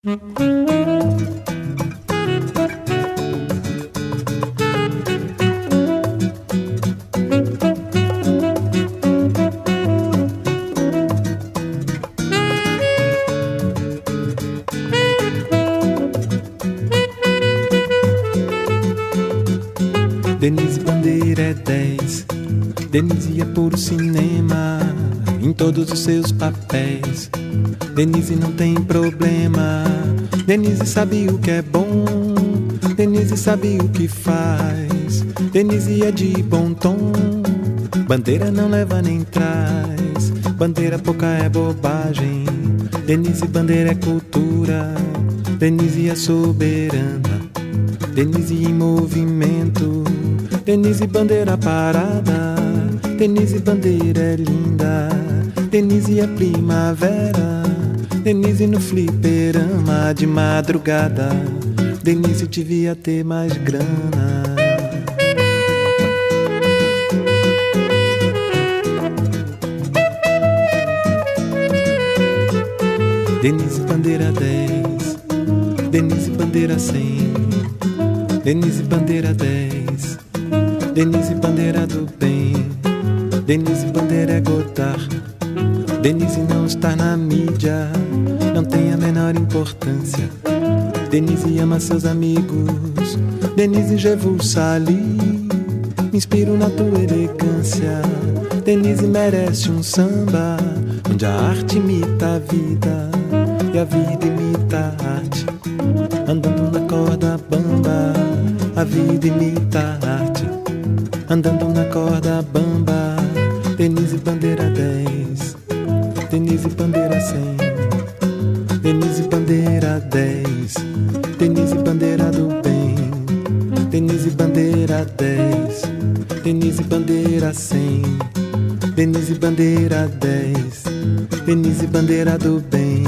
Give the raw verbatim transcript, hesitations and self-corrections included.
Denise Bandeira é dez. Denise é puro cinema em todos os seus papéis. Denise não tem problema. Denise sabe o que é bom. Denise sabe o que faz. Denise é de bom tom. Bandeira não leva nem traz. Bandeira pouca é bobagem. Denise Bandeira é cultura. Denise é soberana. Denise em movimento. Denise Bandeira parada. Denise Bandeira é linda. Denise é primavera. Denise no fliperama de madrugada. Denise devia ter mais grana. Denise Bandeira dez. Denise Bandeira cem. Denise Bandeira dez. Denise Bandeira do bem. Denise Bandeira é Godard. Denise não está na mídia, não tem a menor importância. Denise ama seus amigos. Denise revulsa ali. Me inspiro na tua elegância. Denise merece um samba onde a arte imita a vida e a vida imita a arte. Andando na corda bamba, a vida imita a arte. Andando na corda bamba. Denise Bandeira dez. Denise Bandeira cem. Denise Bandeira dez. Denise Bandeira do bem. Denise Bandeira dez. Denise Bandeira cem. Denise Bandeira dez. Denise Bandeira do bem.